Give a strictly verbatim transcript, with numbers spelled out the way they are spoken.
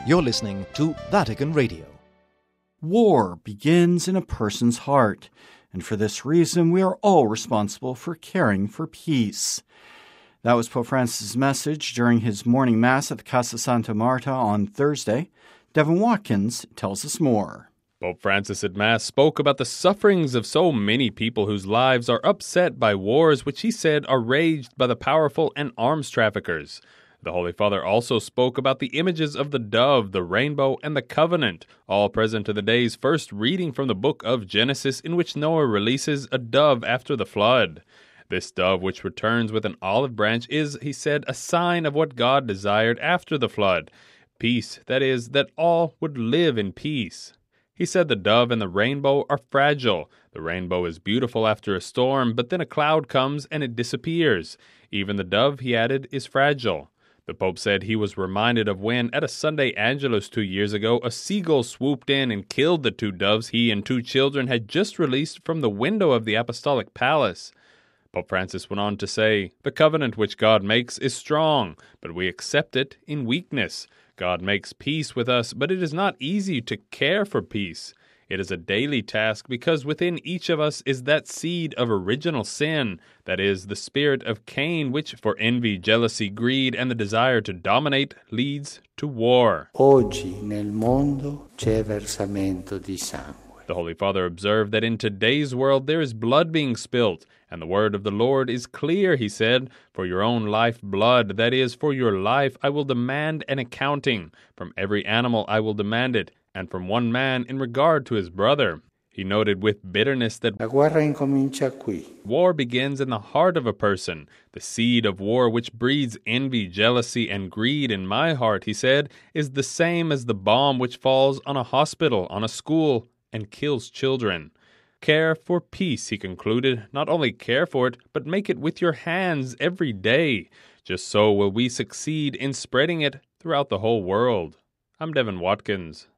You're listening to Vatican Radio. War begins in a person's heart, and for this reason we are all responsible for caring for peace. That was Pope Francis' message during his morning Mass at the Casa Santa Marta on Thursday. Devin Watkins tells us more. Pope Francis at Mass spoke about the sufferings of so many people whose lives are upset by wars which he said are waged by the powerful and arms traffickers. The Holy Father also spoke about the images of the dove, the rainbow, and the covenant, all present to the day's first reading from the book of Genesis, in which Noah releases a dove after the flood. This dove, which returns with an olive branch, is, he said, a sign of what God desired after the flood. Peace, that is, that all would live in peace. He said the dove and the rainbow are fragile. The rainbow is beautiful after a storm, but then a cloud comes and it disappears. Even the dove, he added, is fragile. The Pope said he was reminded of when, at a Sunday Angelus two years ago, a seagull swooped in and killed the two doves he and two children had just released from the window of the Apostolic Palace. Pope Francis went on to say, "The covenant which God makes is strong, but we accept it in weakness. God makes peace with us, but it is not easy to care for peace. It is a daily task because within each of us is that seed of original sin, that is, the spirit of Cain, which for envy, jealousy, greed, and the desire to dominate leads to war." Oggi nel mondo c'è versamento di sangue. The Holy Father observed that in today's world there is blood being spilt, and the word of the Lord is clear, he said, "For your own life blood, that is, for your life I will demand an accounting. From every animal I will demand it, and from one man in regard to his brother." He noted with bitterness that La guerra incomincia qui. war begins in the heart of a person. The seed of war which breeds envy, jealousy, and greed in my heart, he said, is the same as the bomb which falls on a hospital, on a school, and kills children. Care for peace, he concluded. Not only care for it, but make it with your hands every day. Just so will we succeed in spreading it throughout the whole world. I'm Devin Watkins.